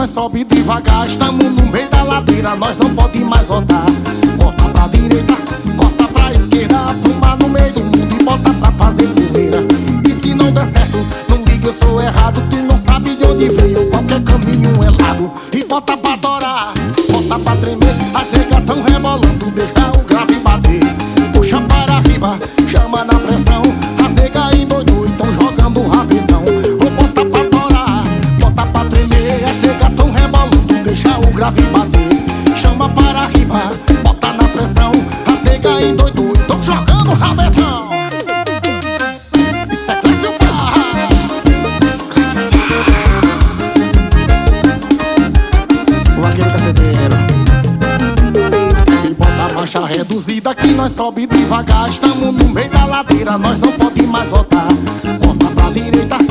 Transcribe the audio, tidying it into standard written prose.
nós sobe devagar. Estamos no meio da ladeira, nós não pode mais voltar. Corta pra direita, corta pra esquerda, fuma no meio do mundo e bota pra fazer poeira. E se não der certo, não liga, eu sou errado. Tu não sabe de onde veio, qualquer caminho é lado. E bota pra adorar, bota pra tremer. As negas tão rebolando, deixa o grave bater. Puxa para arriba, chama na pressão. As negas endoidou e tão jogando rapidão. Ou bota pra adorar, bota pra tremer. As negas tão rebolando, deixa o grave bater. Chama para arriba, bota na pressão. As negas endoidou e tão jogando rapidão. Isso é Clécio Farra. O vaqueiro caceteiro. E bota a marcha reduzida que nós sobe devagar. Estamos no meio da ladeira, nós não pode mais voltar. Corta pra direita,